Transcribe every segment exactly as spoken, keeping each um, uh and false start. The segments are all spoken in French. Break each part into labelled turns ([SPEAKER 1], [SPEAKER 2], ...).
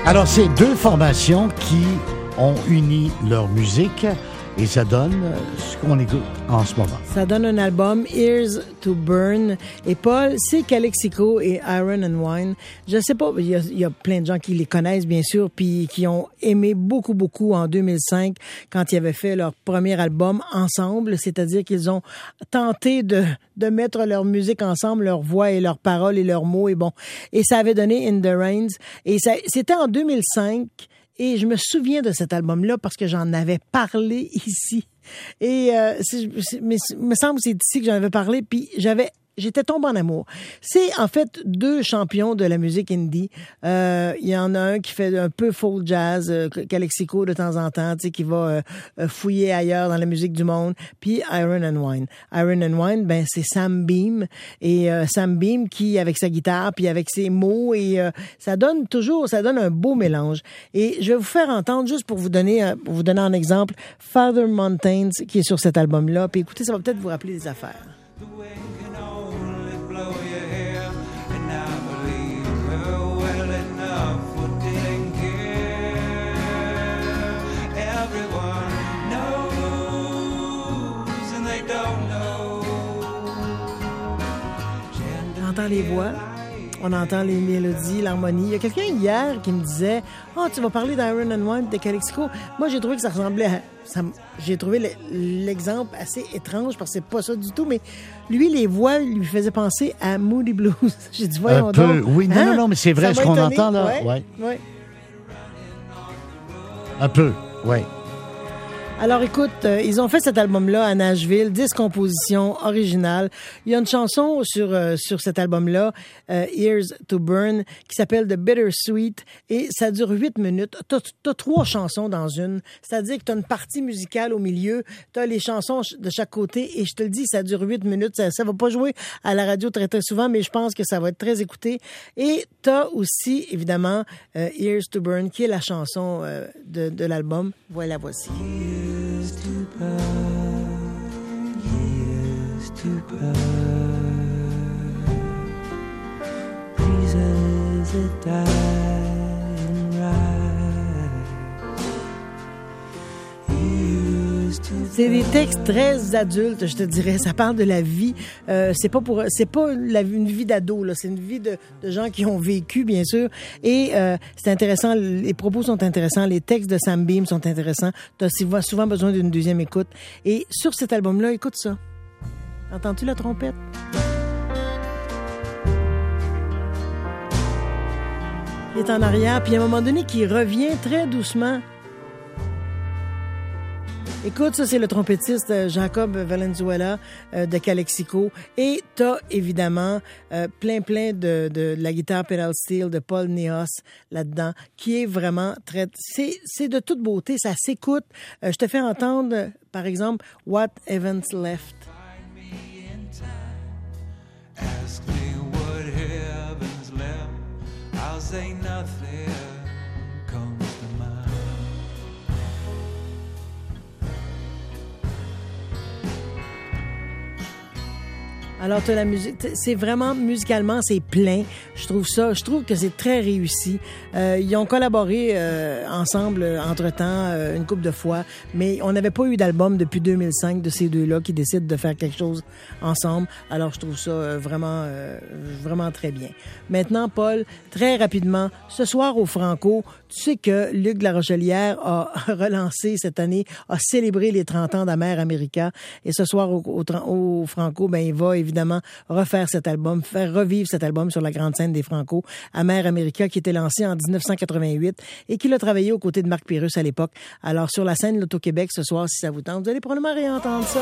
[SPEAKER 1] Alors, c'est deux formations qui ont uni leur musique et ça donne ce qu'on écoute en ce moment.
[SPEAKER 2] Ça donne un album, Ears to Burn. Et Paul, c'est Calexico et Iron and Wine. Je sais pas, il y a, il y a plein de gens qui les connaissent, bien sûr, puis qui ont aimé beaucoup, beaucoup en deux mille cinq quand ils avaient fait leur premier album ensemble. C'est-à-dire qu'ils ont tenté de, de mettre leur musique ensemble, leur voix et leurs paroles et leurs mots. Et bon, et ça avait donné In the Rains. Et ça, c'était en deux mille cinq. Et je me souviens de cet album-là parce que j'en avais parlé ici. Et euh, c'est, c'est, mais, il me semble que c'est ici que j'en avais parlé. Puis j'avais... J'étais tombée en amour. C'est en fait deux champions de la musique indie. Euh, il y en a un qui fait un peu folk jazz, euh, Calexico de temps en temps, tu sais, qui va euh, fouiller ailleurs dans la musique du monde. Puis Iron and Wine. Iron and Wine, ben c'est Sam Beam et euh, Sam Beam qui avec sa guitare puis avec ses mots et euh, ça donne toujours, ça donne un beau mélange. Et je vais vous faire entendre juste pour vous donner, euh, pour vous donner un exemple, Father Mountains qui est sur cet album-là. Puis écoutez, ça va peut-être vous rappeler des affaires. On entend les voix, on entend les mélodies, l'harmonie. Il y a quelqu'un hier qui me disait « Oh, tu vas parler d'Iron and Wine, de Calexico. » Moi, j'ai trouvé que ça ressemblait à... Ça, j'ai trouvé le, l'exemple assez étrange parce que c'est pas ça du tout, mais lui, les voix lui faisaient penser à Moody Blues. J'ai dit « Voyons
[SPEAKER 1] un peu,
[SPEAKER 2] donc. »
[SPEAKER 1] Oui, non, hein? non, non, mais c'est vrai ce qu'on étonné. entend là.
[SPEAKER 2] Ouais,
[SPEAKER 1] ouais.
[SPEAKER 2] ouais.
[SPEAKER 1] Un peu, oui.
[SPEAKER 2] Alors écoute, euh, ils ont fait cet album-là à Nashville, dix compositions originales. Il y a une chanson sur euh, sur cet album-là, euh, Ears to Burn, qui s'appelle The Bittersweet et ça dure huit minutes. T'as, t'as trois chansons dans une, c'est-à-dire que t'as une partie musicale au milieu, t'as les chansons de chaque côté et je te le dis, ça dure huit minutes. Ça, ça va pas jouer à la radio très très souvent, mais je pense que ça va être très écouté. Et t'as aussi évidemment euh, Ears to Burn, qui est la chanson euh, de, de l'album. Voilà, voici.
[SPEAKER 3] Years to burn, years to burn, breezes that die and rise. Years to
[SPEAKER 2] C'est des textes très adultes, je te dirais. Ça parle de la vie. Euh, c'est pas pour, c'est pas la, une vie d'ado, là. C'est une vie de, de gens qui ont vécu, bien sûr. Et euh, c'est intéressant. Les propos sont intéressants. Les textes de Sam Beam sont intéressants. T'as souvent besoin d'une deuxième écoute. Et sur cet album-là, écoute ça. Entends-tu la trompette? Il est en arrière, puis à un moment donné, qui revient très doucement. Écoute, ça, c'est le trompettiste Jacob Valenzuela euh, de Calexico. Et t'as évidemment euh, plein, plein de, de, de la guitare pedal steel de Paul Neos là-dedans, qui est vraiment très... C'est, c'est de toute beauté, ça s'écoute. Euh, je te fais entendre, par exemple, What Heaven's Left.
[SPEAKER 3] ask me what heaven's left, I'll say nothing comes to mind.
[SPEAKER 2] Alors, t'as la musique, c'est vraiment, musicalement, c'est plein. Je trouve ça, je trouve que c'est très réussi. Euh, ils ont collaboré euh, ensemble, entre-temps, euh, une couple de fois, mais on n'avait pas eu d'album depuis deux mille cinq de ces deux-là qui décident de faire quelque chose ensemble. Alors, je trouve ça euh, vraiment, euh, vraiment très bien. Maintenant, Paul, très rapidement, ce soir au Franco, tu sais que Luc Larochelière a relancé cette année, a célébré les trente ans d'Amer America, et ce soir au, au, au Franco, ben, il va évidemment refaire cet album, faire revivre cet album sur la grande scène des Franco, Amer America, qui était lancé en dix-neuf cent quatre-vingt-huit et qu'il a travaillé aux côtés de Marc Pérus à l'époque. Alors, sur la scène l'Auto-Québec ce soir, si ça vous tente, vous allez probablement réentendre ça.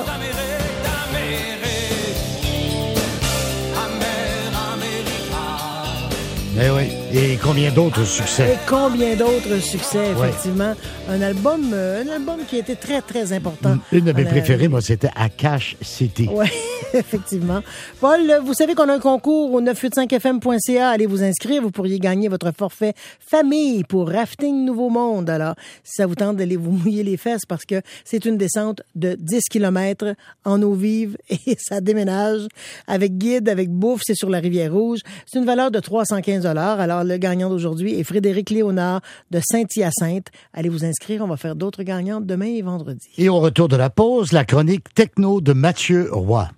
[SPEAKER 1] Eh oui. Et combien d'autres succès?
[SPEAKER 2] Et combien d'autres succès, effectivement.
[SPEAKER 1] Ouais.
[SPEAKER 2] Un album, euh, un album qui a été très, très important.
[SPEAKER 1] Une de mes préférées, moi, c'était Akash City.
[SPEAKER 2] Oui, effectivement. Paul, vous savez qu'on a un concours au neuf cent quatre-vingt-cinq F M point C A. Allez vous inscrire. Vous pourriez gagner votre forfait famille pour Rafting Nouveau Monde. Alors, si ça vous tente d'aller vous mouiller les fesses, parce que c'est une descente de dix kilomètres en eau vive et ça déménage avec guide, avec bouffe. C'est sur la Rivière-Rouge. C'est une valeur de trois cent quinze dollars. Alors, le gagnant d'aujourd'hui est Frédéric Léonard de Saint-Hyacinthe. Allez vous inscrire, on va faire d'autres gagnants demain et vendredi.
[SPEAKER 1] Et au retour de la pause, la chronique techno de Mathieu Roy.